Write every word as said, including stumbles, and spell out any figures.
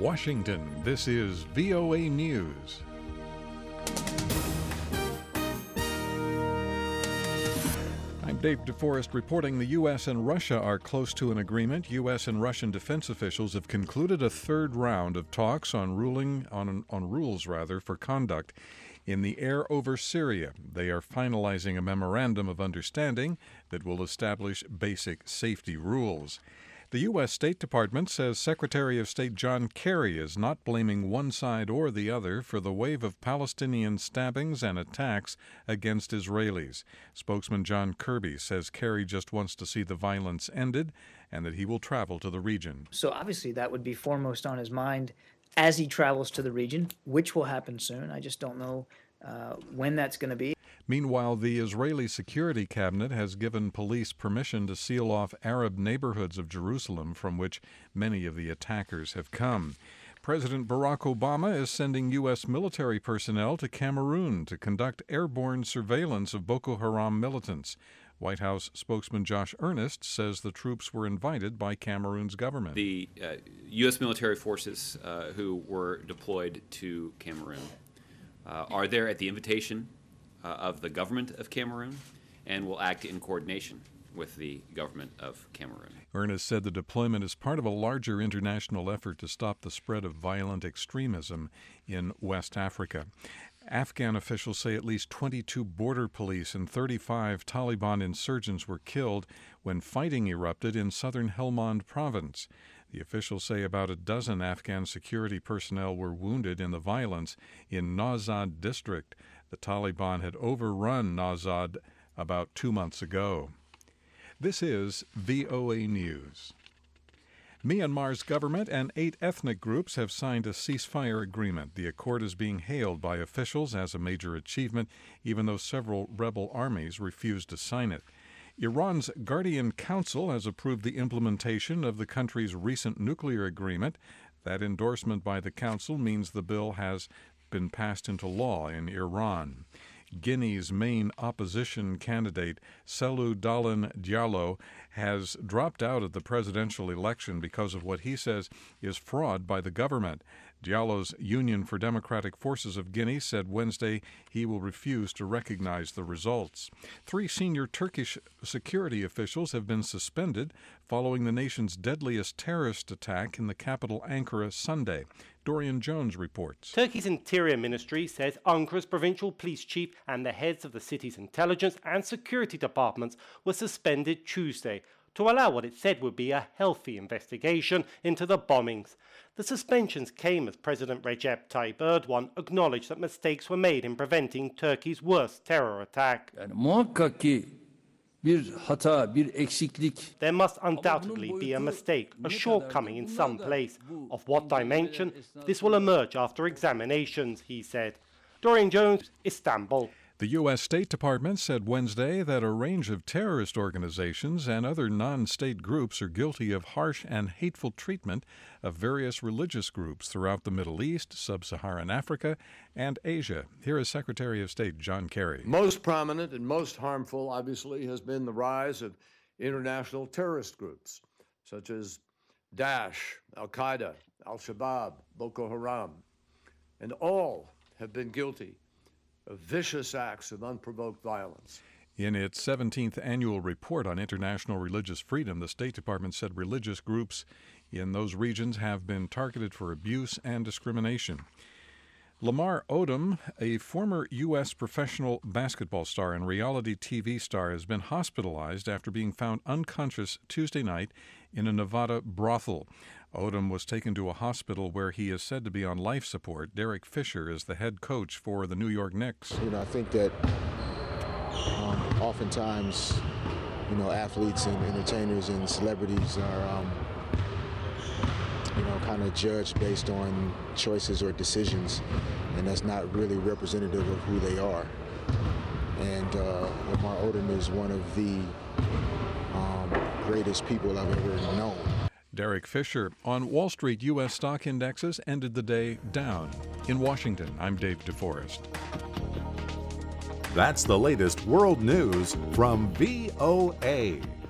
Washington, this is V O A News. I'm Dave DeForest reporting the U S and Russia are close to an agreement. U S and Russian defense officials have concluded a third round of talks on ruling on, on rules rather for conduct in the air over Syria. They are finalizing a memorandum of understanding that will establish basic safety rules. The U S State Department says Secretary of State John Kerry is not blaming one side or the other for the wave of Palestinian stabbings and attacks against Israelis. Spokesman John Kirby says Kerry just wants to see the violence ended and that he will travel to the region. So obviously that would be foremost on his mind as he travels to the region, which will happen soon. I just don't know uh, when that's going to be. Meanwhile, the Israeli Security Cabinet has given police permission to seal off Arab neighborhoods of Jerusalem from which many of the attackers have come. President Barack Obama is sending U S military personnel to Cameroon to conduct airborne surveillance of Boko Haram militants. White House spokesman Josh Earnest says the troops were invited by Cameroon's government. The uh, U S military forces uh, who were deployed to Cameroon uh, are there at the invitation Uh, of the government of Cameroon and will act in coordination with the government of Cameroon. Ernest said the deployment is part of a larger international effort to stop the spread of violent extremism in West Africa. Afghan officials say at least twenty-two border police and thirty-five Taliban insurgents were killed when fighting erupted in southern Helmand province. The officials say about a dozen Afghan security personnel were wounded in the violence in Nawzad district. The Taliban had overrun Nawzad about two months ago. This is V O A News. Myanmar's government and eight ethnic groups have signed a ceasefire agreement. The accord is being hailed by officials as a major achievement, even though several rebel armies refused to sign it. Iran's Guardian Council has approved the implementation of the country's recent nuclear agreement. That endorsement by the council means the bill has been passed into law in Iran. Guinea's main opposition candidate, Cellou Dalein Diallo, has dropped out of the presidential election because of what he says is fraud by the government. Diallo's Union for Democratic Forces of Guinea said Wednesday he will refuse to recognize the results. Three senior Turkish security officials have been suspended following the nation's deadliest terrorist attack in the capital Ankara Sunday. Dorian Jones reports. Turkey's Interior Ministry says Ankara's provincial police chief and the heads of the city's intelligence and security departments were suspended Tuesday to allow what it said would be a healthy investigation into the bombings. The suspensions came as President Recep Tayyip Erdogan acknowledged that mistakes were made in preventing Turkey's worst terror attack. Yani muhakkak ki bir hata, bir eksiklik. There must undoubtedly be a mistake, a shortcoming in some place. Of what dimension? This will emerge after examinations, he said. Dorian Jones, Istanbul. The U S State Department said Wednesday that a range of terrorist organizations and other non-state groups are guilty of harsh and hateful treatment of various religious groups throughout the Middle East, Sub-Saharan Africa, and Asia. Here is Secretary of State John Kerry. Most prominent and most harmful, obviously, has been the rise of international terrorist groups, such as Daesh, Al-Qaeda, Al-Shabaab, Boko Haram, and all have been guilty of vicious acts of unprovoked violence. In its seventeenth annual report on international religious freedom, the State Department said religious groups in those regions have been targeted for abuse and discrimination. Lamar Odom, a former U S professional basketball star and reality T V star, has been hospitalized after being found unconscious Tuesday night in a Nevada brothel. Odom was taken to a hospital where he is said to be on life support. Derek Fisher is the head coach for the New York Knicks. You know, I think that um, oftentimes, you know, athletes and entertainers and celebrities are, um, you know, kind of judged based on choices or decisions, and that's not really representative of who they are. And uh, Lamar Odom is one of the um, greatest people I've ever known. Derek Fisher. On Wall Street, U S stock indexes ended the day down. In Washington, I'm Dave DeForest. That's the latest world news from V O A.